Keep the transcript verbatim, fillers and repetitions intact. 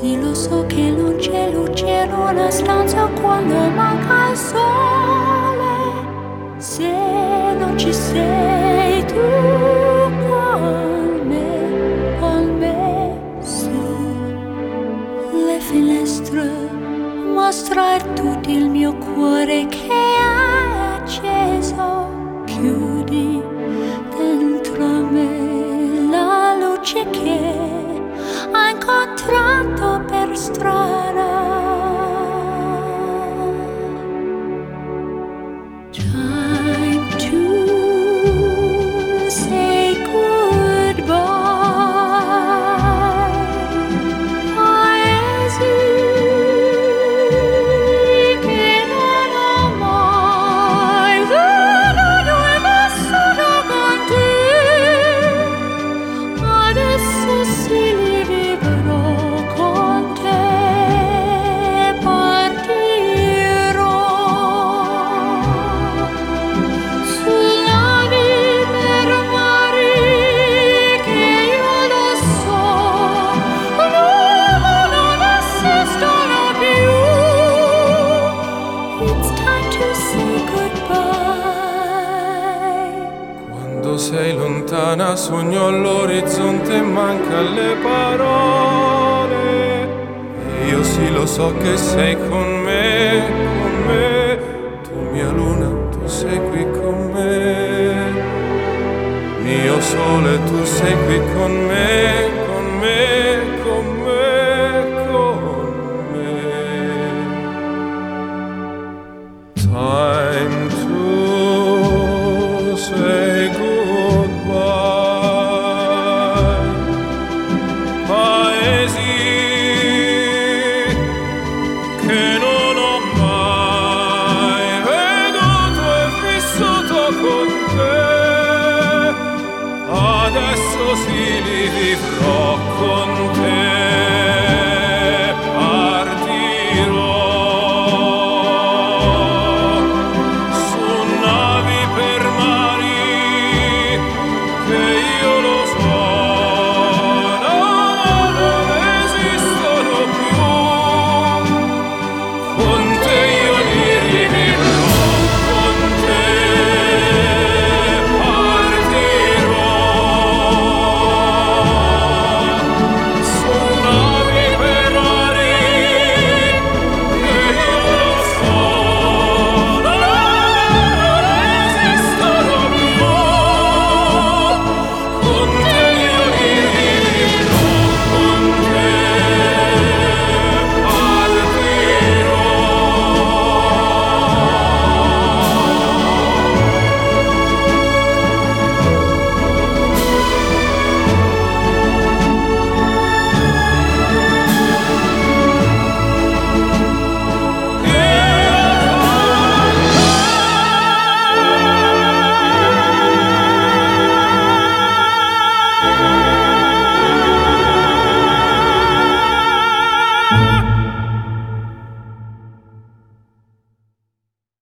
sì lo so che non c'è luce in una stanza quando manca il sole. Se non ci sei tu con me, con me su le finestre, mostrar tutto il mio cuore che hai acceso. Chiudi dentro me la luce che hai incontrato per strada. Time to say goodbye. Paesi che non ho mai veduto e vissuto con te. Adesso sì li vivrò con te. Partirò sul navi per mari che io lo so l'uomo non esistono più. It's time to say goodbye. Quando sei lontana sogno all'orizzonte e manca le parole. E io sì lo so che sei con me, con me. Tu mia luna, tu sei qui con me. Mio sole, tu sei qui con me.